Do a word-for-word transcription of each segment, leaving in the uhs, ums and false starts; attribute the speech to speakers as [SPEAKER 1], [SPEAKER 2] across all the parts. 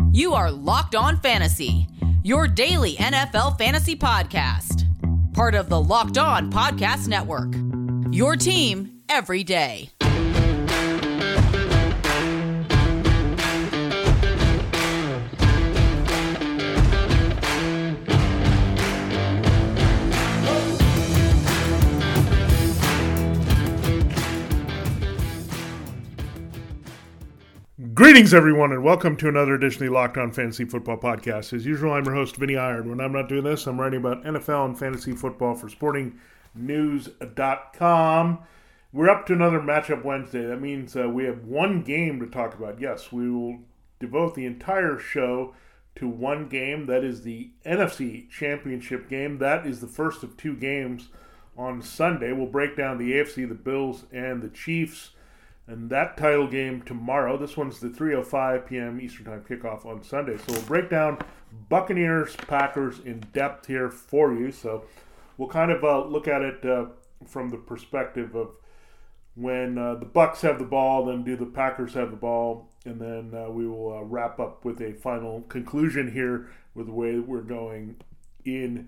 [SPEAKER 1] You are Locked On Fantasy, your daily N F L fantasy podcast. Part of the Locked On Podcast Network, your team every day.
[SPEAKER 2] Greetings, everyone, and welcome to another edition of the Locked On Fantasy Football Podcast. As usual, I'm your host, Vinny Iron. When I'm not doing this, I'm writing about N F L and fantasy football for sporting news dot com. We're up to another Matchup Wednesday. That means uh, we have one game to talk about. Yes, we will devote the entire show to one game. That is the N F C Championship game. That is the first of two games on Sunday. We'll break down the A F C, the Bills, and the Chiefs. And that title game tomorrow. This one's the three oh five p.m. Eastern Time kickoff on Sunday. So we'll break down Buccaneers, Packers in depth here for you. So we'll kind of uh, look at it uh, from the perspective of when uh, the Bucs have the ball, then do the Packers have the ball, and then uh, we will uh, wrap up with a final conclusion here with the way we're going in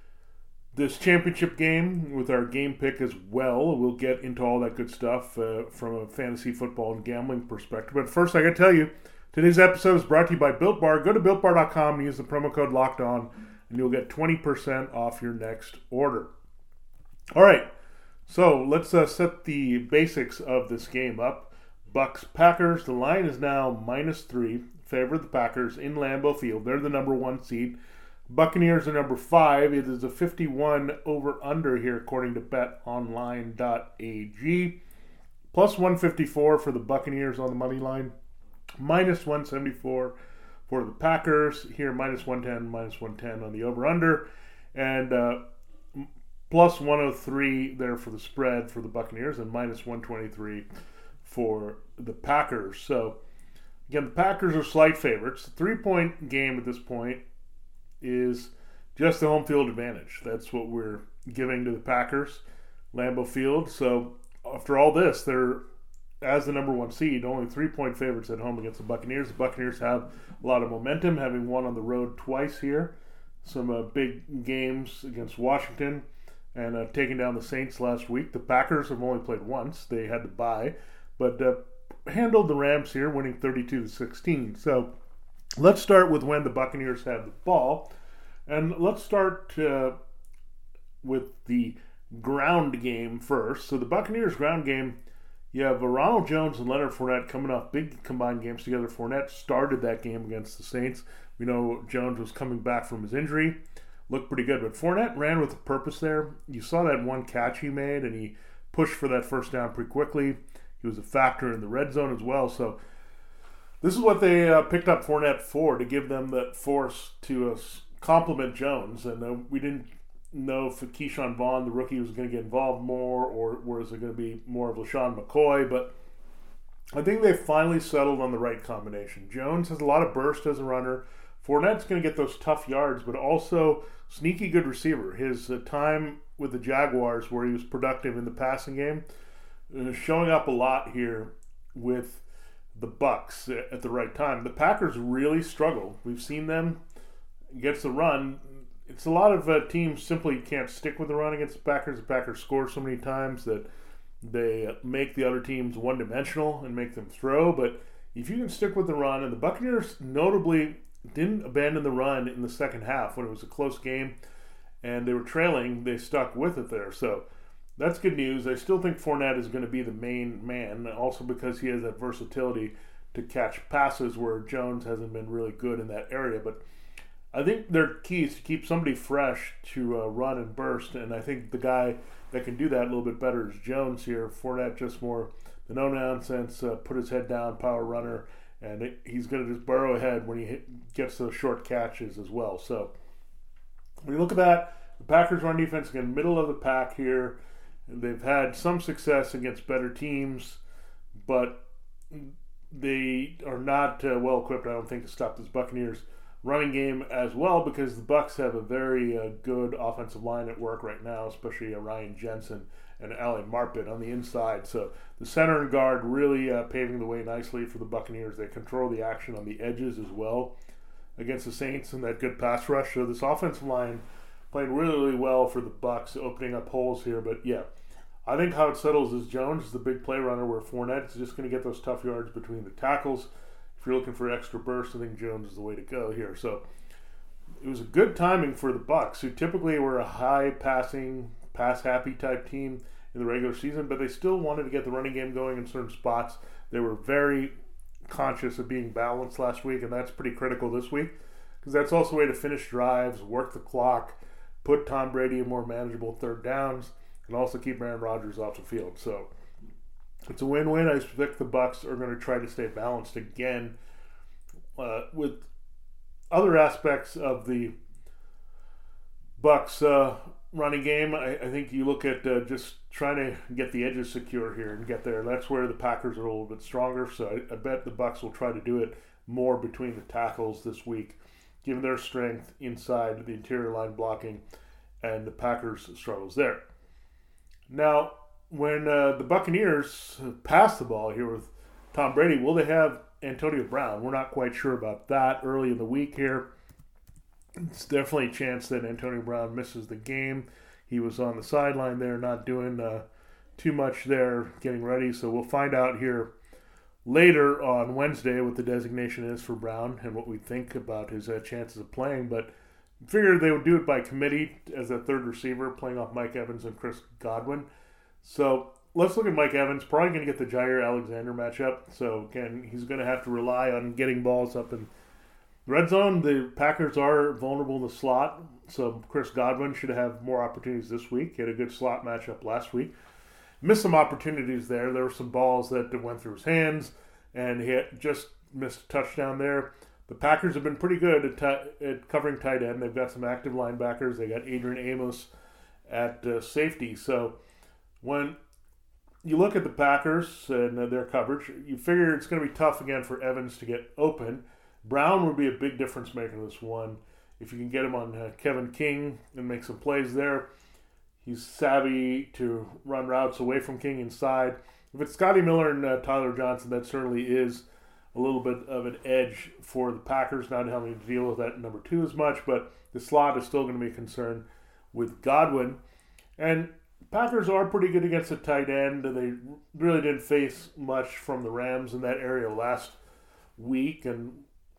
[SPEAKER 2] this championship game with our game pick as well. We'll get into all that good stuff uh, from a fantasy football and gambling perspective. But first, I got to tell you, today's episode is brought to you by Built Bar. Go to built bar dot com and use the promo code LOCKEDON, and you'll get twenty percent off your next order. All right, so let's uh, set the basics of this game up. Bucs Packers. The line is now minus three. Favor the Packers in Lambeau Field. They're the number one seed. Buccaneers are number five. It is a fifty-one over-under here, according to bet online dot a g. Plus one fifty-four for the Buccaneers on the money line. Minus one seventy-four for the Packers. Here, minus one ten, minus one ten on the over-under. And uh, plus one oh three there for the spread for the Buccaneers, and minus one twenty-three for the Packers. So, again, the Packers are slight favorites. Three-point game at this point is just the home field advantage. That's what we're giving to the Packers, Lambeau Field. So after all this, they're, as the number one seed, only three-point favorites at home against the Buccaneers. The Buccaneers have a lot of momentum, having won on the road twice here. Some uh, big games against Washington and uh, taking down the Saints last week. The Packers have only played once. They had to bye, but uh, handled the Rams here, winning thirty-two to sixteen. So let's start with when the Buccaneers have the ball. And let's start uh, with the ground game first. So the Buccaneers ground game, you have Ronald Jones and Leonard Fournette coming off big combined games together. Fournette started that game against the Saints. We know Jones was coming back from his injury. Looked pretty good. But Fournette ran with a purpose there. You saw that one catch he made, and he pushed for that first down pretty quickly. He was a factor in the red zone as well. So this is what they uh, picked up Fournette for, to give them that force to uh, complement Jones. And uh, we didn't know if Keyshawn Vaughn, the rookie, was going to get involved more, or was it going to be more of LaShawn McCoy. But I think they finally settled on the right combination. Jones has a lot of burst as a runner. Fournette's going to get those tough yards, but also sneaky good receiver. His uh, time with the Jaguars, where he was productive in the passing game, uh, showing up a lot here with the Bucs at the right time. The Packers really struggle. We've seen them against the run. It's a lot of uh, teams simply can't stick with the run against the Packers. The Packers score so many times that they make the other teams one-dimensional and make them throw. But if you can stick with the run, and the Buccaneers notably didn't abandon the run in the second half when it was a close game and they were trailing, they stuck with it there. So that's good news. I still think Fournette is going to be the main man, also because he has that versatility to catch passes where Jones hasn't been really good in that area. But I think their key is to keep somebody fresh to uh, run and burst, and I think the guy that can do that a little bit better is Jones here. Fournette just more the no-nonsense, uh, put his head down, power runner, and it, he's going to just burrow ahead when he hit, gets those short catches as well. So when you look at that, the Packers run defense, again, middle of the pack here. They've had some success against better teams, but they are not uh, well equipped, I don't think, to stop this Buccaneers running game as well, because the Bucs have a very uh, good offensive line at work right now, especially uh, Ryan Jensen and Ali Marpet on the inside. So the center and guard really uh, paving the way nicely for the Buccaneers. They control the action on the edges as well against the Saints and that good pass rush. So this offensive line playing really, really well for the Bucs, opening up holes here. But yeah, I think how it settles is Jones is the big play runner, where Fournette is just going to get those tough yards between the tackles. If you're looking for extra burst, I think Jones is the way to go here. So it was a good timing for the Bucs, who typically were a high-passing, pass-happy type team in the regular season, but they still wanted to get the running game going in certain spots. They were very conscious of being balanced last week, and that's pretty critical this week, because that's also a way to finish drives, work the clock, put Tom Brady in more manageable third downs, and also keep Aaron Rodgers off the field. So it's a win-win. I expect the Bucs are going to try to stay balanced again. Uh, with other aspects of the Bucs uh, running game, I, I think you look at uh, just trying to get the edges secure here and get there. That's where the Packers are a little bit stronger. So I, I bet the Bucs will try to do it more between the tackles this week, given their strength inside the interior line blocking and the Packers' struggles there. Now, when uh, the Buccaneers pass the ball here with Tom Brady, will they have Antonio Brown? We're not quite sure about that early in the week here. It's definitely a chance that Antonio Brown misses the game. He was on the sideline there, not doing uh, too much there, getting ready. So we'll find out here later on Wednesday what the designation is for Brown and what we think about his uh, chances of playing. But figured they would do it by committee as a third receiver, playing off Mike Evans and Chris Godwin. So let's look at Mike Evans. Probably going to get the Jair Alexander matchup. So again, he's going to have to rely on getting balls up in red zone. The Packers are vulnerable in the slot, so Chris Godwin should have more opportunities this week. He had a good slot matchup last week. Missed some opportunities there. There were some balls that went through his hands, and he had just missed a touchdown there. The Packers have been pretty good at, t- at covering tight end. They've got some active linebackers. They got Adrian Amos at uh, safety. So when you look at the Packers and uh, their coverage, you figure it's going to be tough again for Evans to get open. Brown would be a big difference maker in this one. If you can get him on uh, Kevin King and make some plays there, he's savvy to run routes away from King inside. If it's Scotty Miller and uh, Tyler Johnson, that certainly is a little bit of an edge for the Packers, not having to deal with that number two as much, but the slot is still going to be a concern with Godwin. And Packers are pretty good against the tight end. They really didn't face much from the Rams in that area last week, and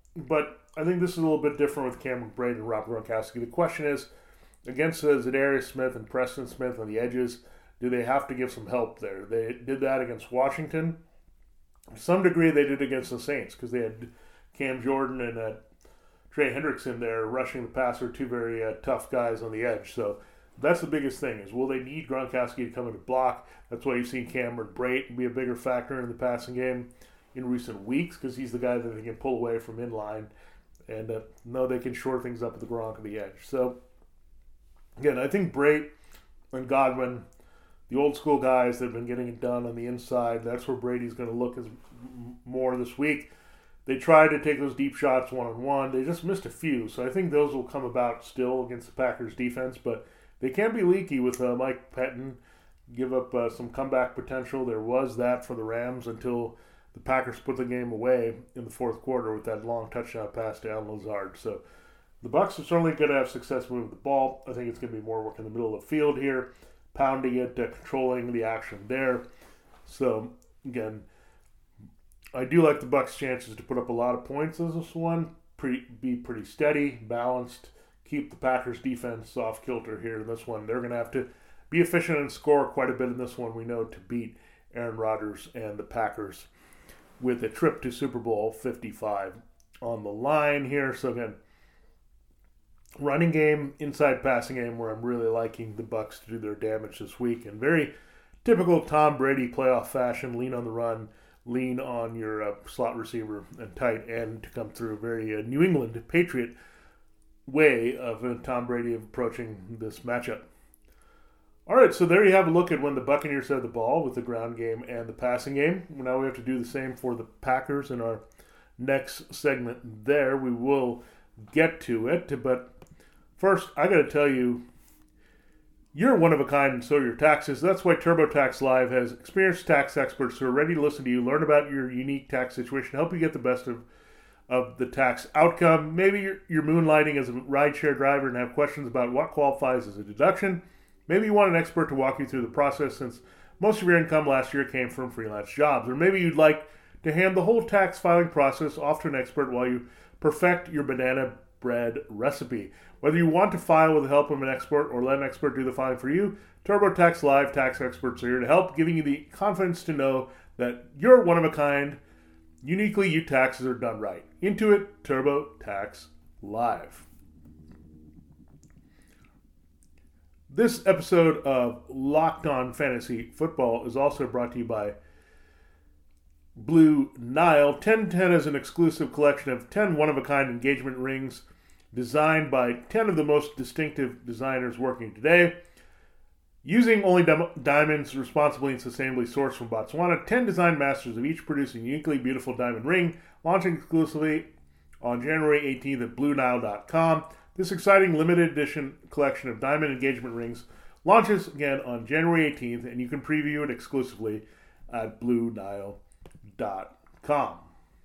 [SPEAKER 2] but I think this is a little bit different with Cameron Brate and Rob Gronkowski. The question is, against uh, Zadarius Smith and Preston Smith on the edges, do they have to give some help there? They did that against Washington. To some degree, they did against the Saints because they had Cam Jordan and uh, Trey Hendrickson there rushing the passer, two very uh, tough guys on the edge. So that's the biggest thing is, will they need Gronkowski to come in to block? That's why you've seen Cameron Brate be a bigger factor in the passing game in recent weeks, because he's the guy that they can pull away from inline and uh, know they can shore things up at the Gronk on the edge. So, again, I think Brate and Godwin, the old school guys that have been getting it done on the inside, that's where Brady's going to look as more this week. They tried to take those deep shots one-on-one. They just missed a few, so I think those will come about still against the Packers defense, but they can be leaky with uh, Mike Pettin, give up uh, some comeback potential. There was that for the Rams until the Packers put the game away in the fourth quarter with that long touchdown pass to Allen Lazard. So the Bucs are certainly going to have success moving the ball. I think it's going to be more work in the middle of the field here, pounding it, uh, controlling the action there. So, again, I do like the Bucs' chances to put up a lot of points as this one. Pretty, be pretty steady, balanced, keep the Packers' defense off kilter here in this one. They're going to have to be efficient and score quite a bit in this one, we know, to beat Aaron Rodgers and the Packers with a trip to Super Bowl fifty-five on the line here. So again, running game, inside passing game, where I'm really liking the Bucs to do their damage this week. And very typical Tom Brady playoff fashion, lean on the run, lean on your uh, slot receiver and tight end to come through. A very uh, New England Patriot way of uh, Tom Brady approaching this matchup. All right, so there you have a look at when the Buccaneers have the ball with the ground game and the passing game. Now we have to do the same for the Packers in our next segment there. We will get to it, but first I got to tell you, You're one of a kind, and so are your taxes. That's why TurboTax Live has experienced tax experts who are ready to listen to you, learn about your unique tax situation, help you get the best of, of the tax outcome. Maybe you're, you're moonlighting as a rideshare driver and have questions about what qualifies as a deduction. Maybe you want an expert to walk you through the process since most of your income last year came from freelance jobs. Or maybe you'd like to hand the whole tax filing process off to an expert while you perfect your banana bread recipe. Whether you want to file with the help of an expert or let an expert do the filing for you, TurboTax Live tax experts are here to help, giving you the confidence to know that you're one of a kind. Uniquely, you taxes are done right. Intuit TurboTax Live. This episode of Locked On Fantasy Football is also brought to you by Blue Nile. ten ten is an exclusive collection of ten one-of-a-kind engagement rings designed by ten of the most distinctive designers working today. Using only dim- diamonds responsibly and sustainably sourced from Botswana, ten design masters of each producing a uniquely beautiful diamond ring, launching exclusively on January eighteenth at Blue Nile dot com. This exciting limited edition collection of diamond engagement rings launches again on January eighteenth, and you can preview it exclusively at Blue Nile dot com.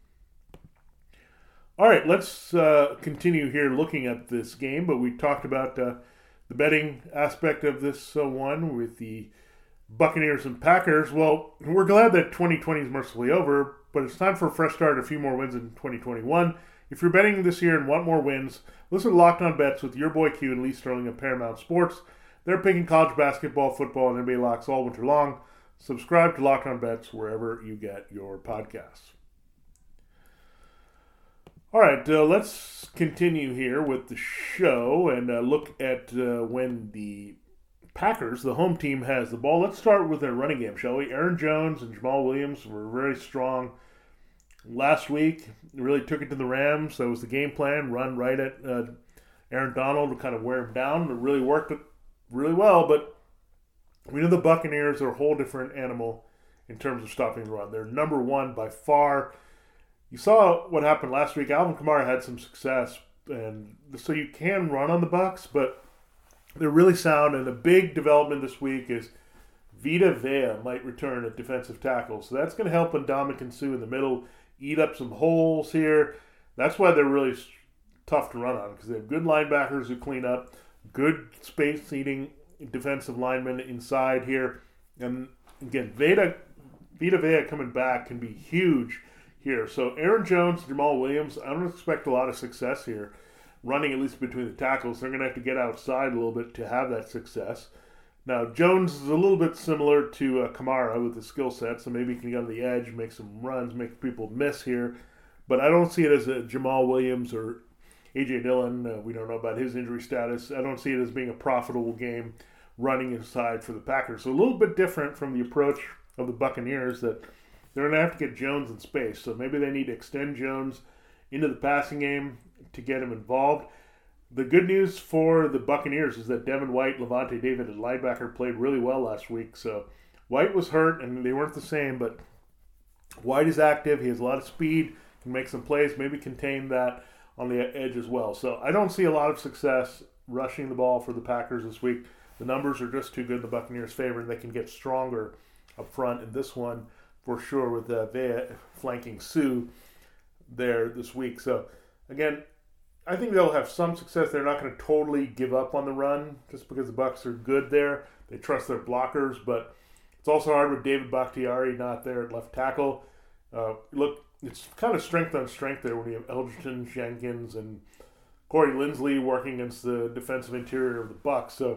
[SPEAKER 2] All right, let's uh, continue here looking at this game, but we talked about uh, the betting aspect of this uh, one with the Buccaneers and Packers. Well, we're glad that twenty twenty is mercifully over, but it's time for a fresh start, a few more wins in twenty twenty-one. If you're betting this year and want more wins, listen to Locked On Bets with your boy Q and Lee Sterling of Paramount Sports. They're picking college basketball, football, and N B A locks all winter long. Subscribe to Locked On Bets wherever you get your podcasts. All right, uh, let's continue here with the show and uh, look at uh, when the Packers, the home team, has the ball. Let's start with their running game, shall we? Aaron Jones and Jamal Williams were very strong last week. Really took it to the Rams. That was the game plan, run right at uh, Aaron Donald to kind of wear him down. It really worked really well, but we know the Buccaneers are a whole different animal in terms of stopping the run. They're number one by far. You saw what happened last week. Alvin Kamara had some success, and so you can run on the Bucs, but they're really sound. And the big development this week is Vita Vea might return at defensive tackle, so that's going to help Ndamukong Suh in the middle eat up some holes here. That's why they're really tough to run on, because they have good linebackers who clean up, good space-eating defensive linemen inside here, and again, Vita Vita Vea coming back can be huge here. So Aaron Jones, Jamal Williams, I don't expect a lot of success here, running at least between the tackles. They're going to have to get outside a little bit to have that success. Now, Jones is a little bit similar to uh, Kamara with the skill set, so maybe he can get on the edge, make some runs, make people miss here. But I don't see it as a Jamal Williams or A J Dillon. Uh, we don't know about his injury status. I don't see it as being a profitable game running inside for the Packers. So a little bit different from the approach of the Buccaneers, that they're going to have to get Jones in space. So maybe they need to extend Jones into the passing game to get him involved. The good news for the Buccaneers is that Devin White, Levante David, and linebacker played really well last week. So White was hurt, and they weren't the same, but White is active. He has a lot of speed, can make some plays, maybe contain that on the edge as well. So I don't see a lot of success rushing the ball for the Packers this week. The numbers are just too good in the Buccaneers' favor, and they can get stronger up front in this one for sure with uh, Vea flanking Suh there this week. So again, I think they'll have some success. They're not going to totally give up on the run just because the Bucs are good there. They trust their blockers, but it's also hard with David Bakhtiari not there at left tackle. Uh, look, it's kind of strength on strength there when you have Eldridge Jenkins and Corey Linsley working against the defensive interior of the Bucs. So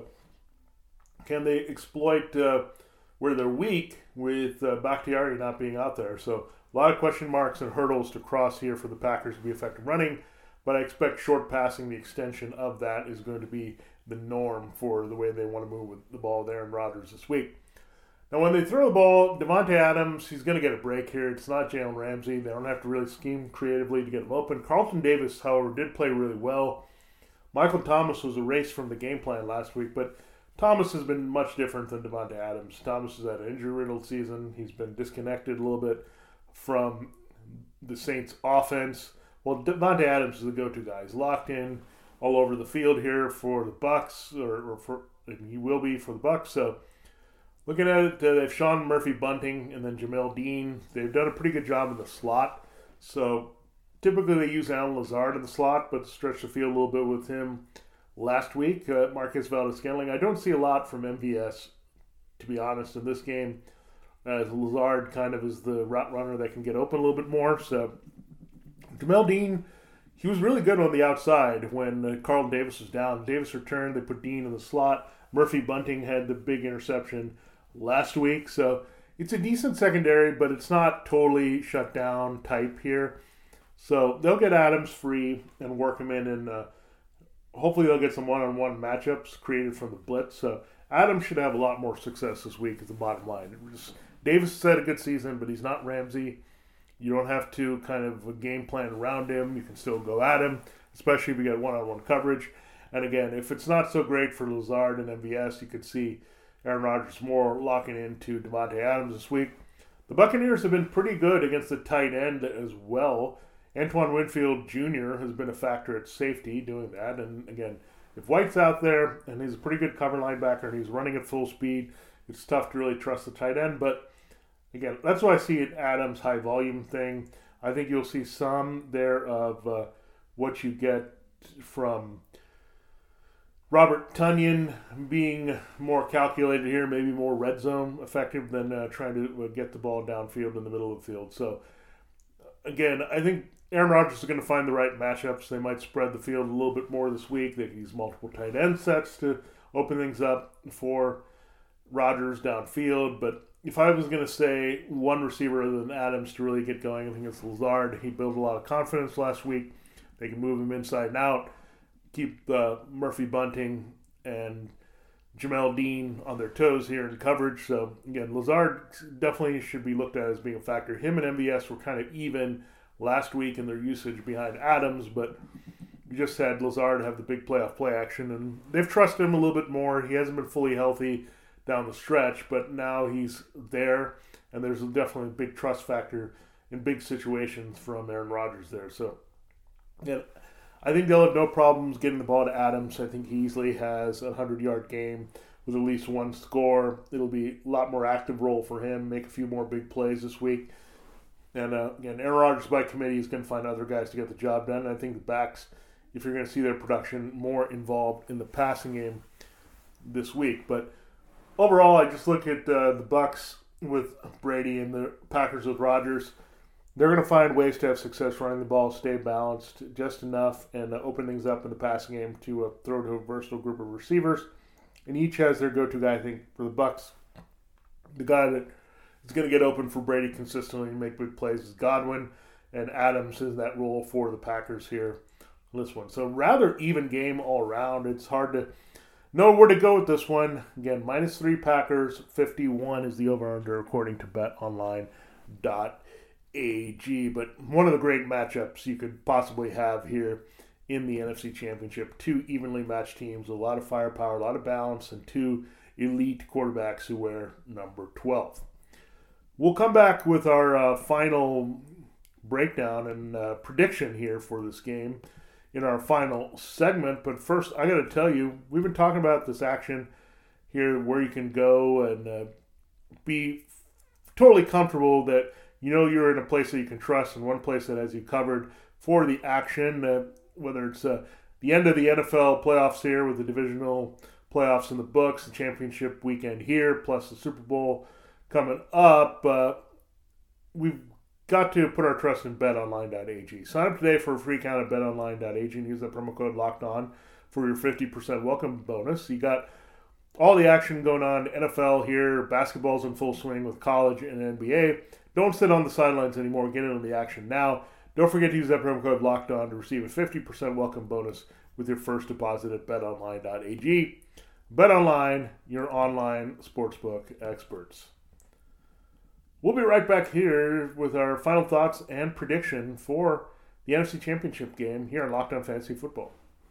[SPEAKER 2] can they exploit uh, where they're weak with uh, Bakhtiari not being out there? So a lot of question marks and hurdles to cross here for the Packers to be effective running. But I expect short passing, the extension of that, is going to be the norm for the way they want to move with the ball there in Rodgers this week. Now, when they throw the ball, Devontae Adams, he's going to get a break here. It's not Jalen Ramsey. They don't have to really scheme creatively to get him open. Carlton Davis, however, did play really well. Michael Thomas was erased from the game plan last week, but Thomas has been much different than Devontae Adams. Thomas has had an injury-riddled season. He's been disconnected a little bit from the Saints' offense. Well, Devontae Adams is the go-to guy. He's locked in all over the field here for the Bucs, or, or for and he will be for the Bucs. So looking at it, uh, they have Sean Murphy-Bunting and then Jamel Dean. They've done a pretty good job in the slot. So typically they use Allen Lazard in the slot, but stretch the field a little bit with him last week. Uh, Marquez Valdes-Scantling. I don't see a lot from M V S, to be honest, in this game, as Lazard kind of is the route runner that can get open a little bit more. So Jamel Dean, he was really good on the outside when uh, Carlton Davis was down. Davis returned. They put Dean in the slot. Murphy-Bunting had the big interception last week. So it's a decent secondary, but it's not totally shut down type here. So they'll get Adams free and work him in, and uh, hopefully they'll get some one-on-one matchups created from the blitz. So Adams should have a lot more success this week at the bottom line. It was, Davis has had a good season, but he's not Ramsey. You don't have to kind of a game plan around him. You can still go at him, especially if you get one-on-one coverage. And again, if it's not so great for Lazard and M V S, you could see Aaron Rodgers more locking into Davante Adams this week. The Buccaneers have been pretty good against the tight end as well. Antoine Winfield Junior has been a factor at safety doing that. And again, if White's out there and he's a pretty good cover linebacker and he's running at full speed, it's tough to really trust the tight end. But again, that's why I see it Adams high volume thing. I think you'll see some there of uh, what you get from Robert Tonyan being more calculated here, maybe more red zone effective than uh, trying to uh, get the ball downfield in the middle of the field. So again, I think Aaron Rodgers is going to find the right matchups. They might spread the field a little bit more this week. They can use multiple tight end sets to open things up for Rodgers downfield. But if I was going to say one receiver other than Adams to really get going, I think it's Lazard. He built a lot of confidence last week. They can move him inside and out, keep uh, Murphy-Bunting and Jamel Dean on their toes here in coverage. So, again, Lazard definitely should be looked at as being a factor. Him and M V S were kind of even last week in their usage behind Adams, but you just had Lazard have the big playoff play action, and they've trusted him a little bit more. He hasn't been fully healthy down the stretch, but now he's there, and there's definitely a big trust factor in big situations from Aaron Rodgers there. So, yeah, I think they'll have no problems getting the ball to Adams. I think he easily has a hundred-yard game with at least one score. It'll be a lot more active role for him, make a few more big plays this week. And uh, again, Aaron Rodgers by committee is going to find other guys to get the job done. And I think the backs, if you're going to see their production more involved in the passing game this week. But overall, I just look at uh, the Bucs with Brady and the Packers with Rodgers. They're going to find ways to have success running the ball, stay balanced just enough, and uh, open things up in the passing game to uh, throw to a versatile group of receivers. And each has their go-to guy. I think for the Bucs, the guy that is going to get open for Brady consistently and make big plays is Godwin, and Adams is that role for the Packers here in this one. So rather even game all around. It's hard to know where to go with this one. Again, minus three Packers, fifty-one is the over-under according to bet online dot A G. But one of the great matchups you could possibly have here in the N F C Championship. Two evenly matched teams, a lot of firepower, a lot of balance, and two elite quarterbacks who wear number twelve. We'll come back with our uh, final breakdown and uh, prediction here for this game in our final segment. But first, I got to tell you, we've been talking about this action here where you can go and uh, be totally comfortable that you know you're in a place that you can trust and one place that has you covered for the action, uh, whether it's uh, the end of the N F L playoffs here with the divisional playoffs in the books, the championship weekend here, plus the Super Bowl coming up. Uh, we've got to put our trust in bet online dot A G. Sign up today for a free account at bet online dot A G and use that promo code LOCKEDON for your fifty percent welcome bonus. You got all the action going on, N F L here, basketball's in full swing with college and N B A. Don't sit on the sidelines anymore. Get in on the action now. Don't forget to use that promo code LOCKEDON to receive a fifty percent welcome bonus with your first deposit at bet online dot A G. BetOnline, your online sportsbook experts. We'll be right back here with our final thoughts and prediction for the N F C Championship game here on Locked On Fantasy Football.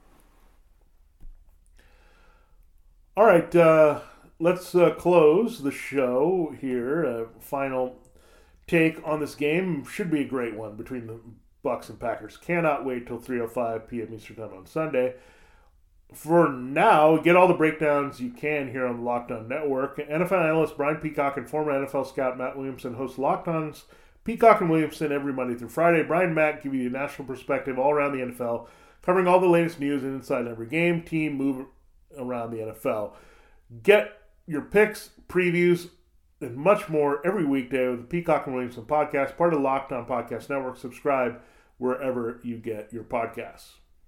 [SPEAKER 2] All right, uh, let's uh, close the show here. Uh, final take on this game. Should be a great one between the Bucs and Packers. Cannot wait till three oh five p.m. Eastern Time on Sunday. for now, get all the breakdowns you can here on the Locked On Network. N F L analyst Brian Peacock and former N F L scout Matt Williamson host Locked On's Peacock and Williamson every Monday through Friday. Brian and Matt give you a national perspective all around the N F L, covering all the latest news and inside every game, team, move around the N F L. Get your picks, previews, and much more every weekday with the Peacock and Williamson podcast, part of the Locked On Podcast Network. Subscribe wherever you get your podcasts.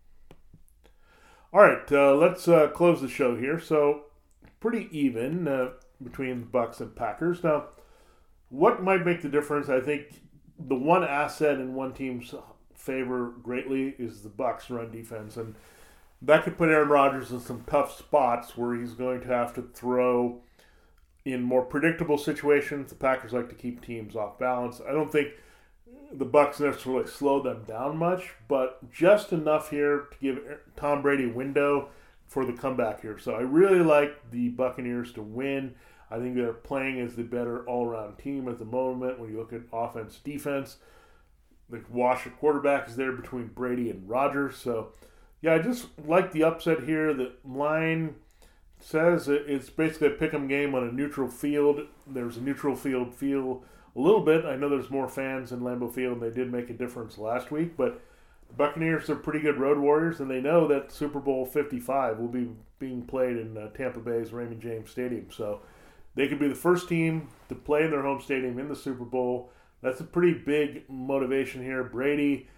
[SPEAKER 2] All right, uh, let's uh, close the show here. So, pretty even uh, between the Bucs and Packers. Now, what might make the difference? I think the one asset in one team's favor greatly is the Bucs' run defense, and that could put Aaron Rodgers in some tough spots where he's going to have to throw in more predictable situations. The Packers like to keep teams off balance. I don't think the Bucs necessarily slow them down much, but just enough here to give Tom Brady a window for the comeback here. So I really like the Buccaneers to win. I think they're playing as the better all-around team at the moment. When you look at offense, defense, the wash at quarterback is there between Brady and Rodgers. So yeah, I just like the upset here. The line says it's basically a pick-em game on a neutral field. There's a neutral field feel a little bit. I know there's more fans in Lambeau Field, and they did make a difference last week, but the Buccaneers are pretty good road warriors, and they know that Super Bowl fifty-five will be being played in uh, Tampa Bay's Raymond James Stadium. So they could be the first team to play in their home stadium in the Super Bowl. That's a pretty big motivation here. Brady,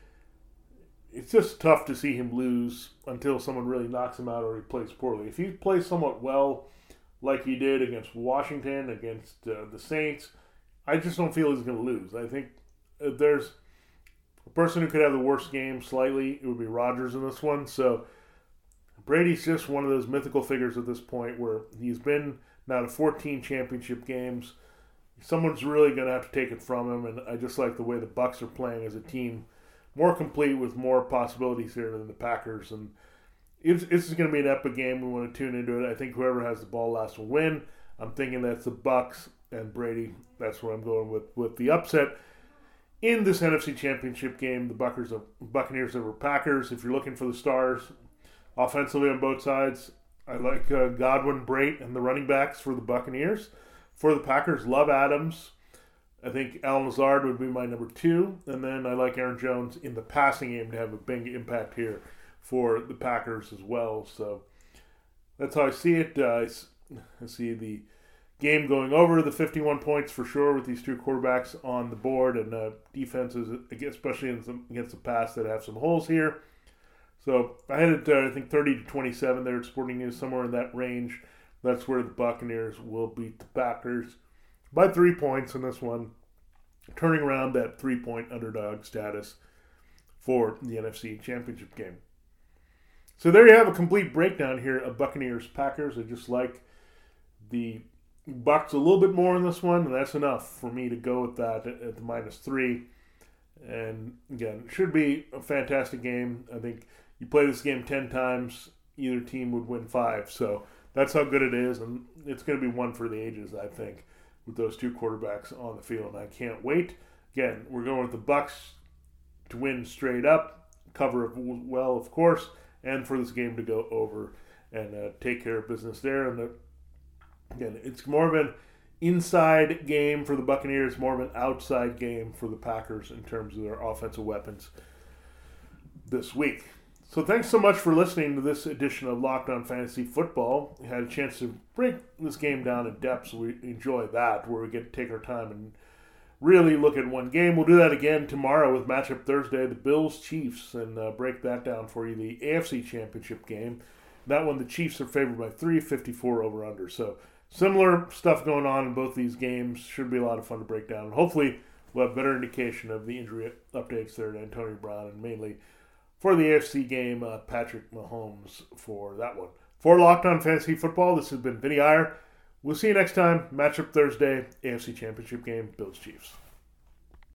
[SPEAKER 2] it's just tough to see him lose until someone really knocks him out or he plays poorly. If he plays somewhat well, like he did against Washington, against uh, the Saints, I just don't feel he's going to lose. I think if there's a person who could have the worst game slightly, it would be Rodgers in this one. So Brady's just one of those mythical figures at this point where he's been now to fourteen championship games. Someone's really going to have to take it from him, and I just like the way the Bucs are playing as a team, more complete with more possibilities here than the Packers. And it's, it's going to be an epic game. We want to tune into it. I think whoever has the ball last will win. I'm thinking that's the Bucs and Brady. That's where I'm going with, with the upset. In this N F C Championship game, the Buckers of, Buccaneers over Packers. If you're looking for the stars offensively on both sides, I like uh, Godwin, Brate, and the running backs for the Buccaneers. For the Packers, love Adams. I think Al Lazard would be my number two. And then I like Aaron Jones in the passing game to have a big impact here for the Packers as well. So that's how I see it. Uh, I see the game going over the fifty-one points for sure with these two quarterbacks on the board and uh, defenses, especially against the pass, that have some holes here. So I had it, uh, I think, thirty to twenty-seven there at Sporting News, somewhere in that range. That's where the Buccaneers will beat the Packers by three points in this one, turning around that three-point underdog status for the N F C Championship game. So there you have a complete breakdown here of Buccaneers-Packers. I just like the Bucs a little bit more in this one, and that's enough for me to go with that at, at the minus three. And again, it should be a fantastic game. I think you play this game ten times, either team would win five. So that's how good it is, and it's going to be one for the ages, I think, with those two quarterbacks on the field. And I can't wait. Again, we're going with the Bucs to win straight up, cover well, of course, and for this game to go over and uh, take care of business there. And the, again, it's more of an inside game for the Buccaneers, more of an outside game for the Packers in terms of their offensive weapons this week. So thanks so much for listening to this edition of Locked On Fantasy Football. We had a chance to break this game down in depth, so we enjoy that, where we get to take our time and really look at one game. We'll do that again tomorrow with Matchup Thursday, the Bills-Chiefs, and uh, break that down for you, the A F C Championship game. That one, the Chiefs are favored by three, fifty-four over-under. So similar stuff going on in both these games. Should be a lot of fun to break down. And hopefully we'll have better indication of the injury updates there to Antonio Brown, and mainly for the A F C game, uh, Patrick Mahomes for that one. For Locked On Fantasy Football, this has been Vinny Iyer. We'll see you next time. Matchup Thursday, A F C Championship game, Bills-Chiefs.